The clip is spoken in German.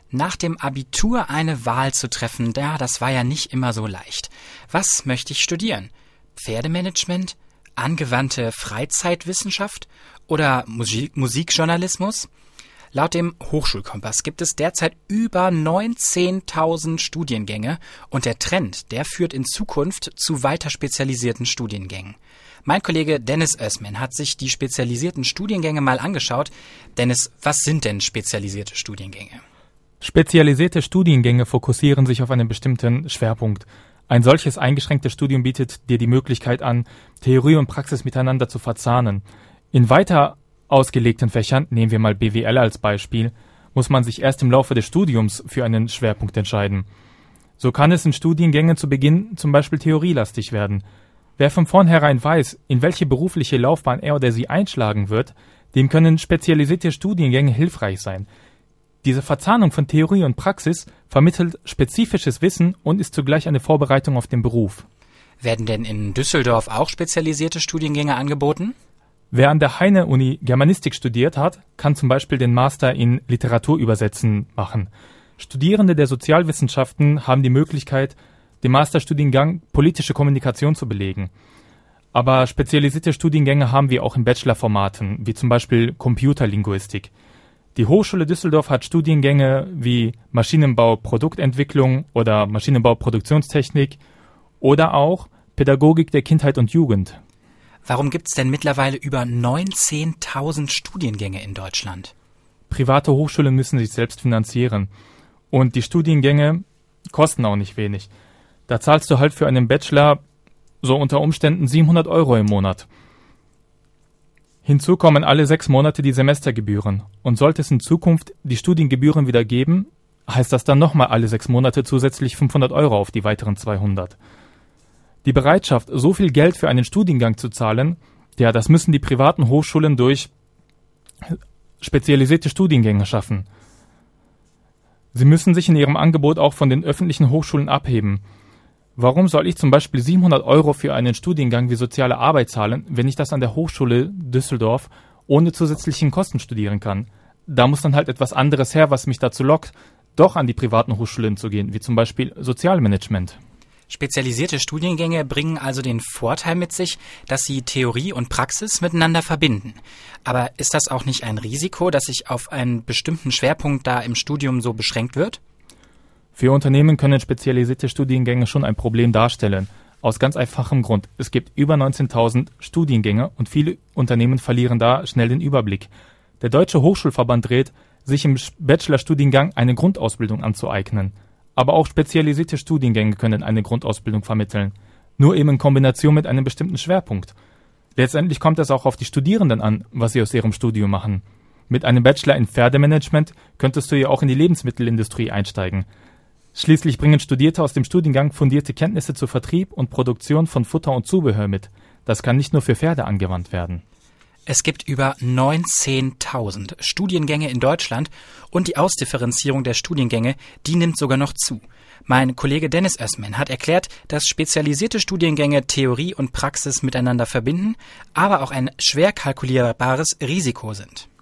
Nach dem Abitur eine Wahl zu treffen, das war ja nicht immer so leicht. Was möchte ich studieren? Pferdemanagement? Angewandte Freizeitwissenschaft? Oder Musikjournalismus? Laut dem Hochschulkompass gibt es derzeit über 19.000 Studiengänge und der Trend, der führt in Zukunft zu weiter spezialisierten Studiengängen. Mein Kollege Dennis Özmen hat sich die spezialisierten Studiengänge mal angeschaut. Dennis, was sind denn spezialisierte Studiengänge? Spezialisierte Studiengänge fokussieren sich auf einen bestimmten Schwerpunkt. Ein solches eingeschränktes Studium bietet dir die Möglichkeit an, Theorie und Praxis miteinander zu verzahnen. In weiter ausgelegten Fächern, nehmen wir mal BWL als Beispiel, muss man sich erst im Laufe des Studiums für einen Schwerpunkt entscheiden. So kann es in Studiengängen zu Beginn zum Beispiel theorielastig werden. Wer von vornherein weiß, in welche berufliche Laufbahn er oder sie einschlagen wird, dem können spezialisierte Studiengänge hilfreich sein. Diese Verzahnung von Theorie und Praxis vermittelt spezifisches Wissen und ist zugleich eine Vorbereitung auf den Beruf. Werden denn in Düsseldorf auch spezialisierte Studiengänge angeboten? Wer an der Heine-Uni Germanistik studiert hat, kann zum Beispiel den Master in Literaturübersetzen machen. Studierende der Sozialwissenschaften haben die Möglichkeit, den Masterstudiengang Politische Kommunikation zu belegen. Aber spezialisierte Studiengänge haben wir auch in Bachelorformaten, wie zum Beispiel Computerlinguistik. Die Hochschule Düsseldorf hat Studiengänge wie Maschinenbau Produktentwicklung oder Maschinenbau Produktionstechnik oder auch Pädagogik der Kindheit und Jugend. Warum gibt es denn mittlerweile über 19.000 Studiengänge in Deutschland? Private Hochschulen müssen sich selbst finanzieren. Und die Studiengänge kosten auch nicht wenig. Da zahlst du halt für einen Bachelor so unter Umständen 700 € im Monat. Hinzu kommen alle 6 Monate die Semestergebühren. Und sollte es in Zukunft die Studiengebühren wieder geben, heißt das dann nochmal alle 6 Monate zusätzlich 500 € auf die weiteren 200. Die Bereitschaft, so viel Geld für einen Studiengang zu zahlen, das müssen die privaten Hochschulen durch spezialisierte Studiengänge schaffen. Sie müssen sich in ihrem Angebot auch von den öffentlichen Hochschulen abheben. Warum soll ich zum Beispiel 700 € für einen Studiengang wie soziale Arbeit zahlen, wenn ich das an der Hochschule Düsseldorf ohne zusätzlichen Kosten studieren kann? Da muss dann halt etwas anderes her, was mich dazu lockt, doch an die privaten Hochschulen zu gehen, wie zum Beispiel Sozialmanagement. Spezialisierte Studiengänge bringen also den Vorteil mit sich, dass sie Theorie und Praxis miteinander verbinden. Aber ist das auch nicht ein Risiko, dass sich auf einen bestimmten Schwerpunkt da im Studium so beschränkt wird? Für Unternehmen können spezialisierte Studiengänge schon ein Problem darstellen. Aus ganz einfachem Grund. Es gibt über 19.000 Studiengänge und viele Unternehmen verlieren da schnell den Überblick. Der Deutsche Hochschulverband rät, sich im Bachelorstudiengang eine Grundausbildung anzueignen. Aber auch spezialisierte Studiengänge können eine Grundausbildung vermitteln. Nur eben in Kombination mit einem bestimmten Schwerpunkt. Letztendlich kommt es auch auf die Studierenden an, was sie aus ihrem Studium machen. Mit einem Bachelor in Pferdemanagement könntest du ja auch in die Lebensmittelindustrie einsteigen. Schließlich bringen Studierte aus dem Studiengang fundierte Kenntnisse zu Vertrieb und Produktion von Futter und Zubehör mit. Das kann nicht nur für Pferde angewandt werden. Es gibt über 19.000 Studiengänge in Deutschland und die Ausdifferenzierung der Studiengänge, die nimmt sogar noch zu. Mein Kollege Dennis Özmen hat erklärt, dass spezialisierte Studiengänge Theorie und Praxis miteinander verbinden, aber auch ein schwer kalkulierbares Risiko sind.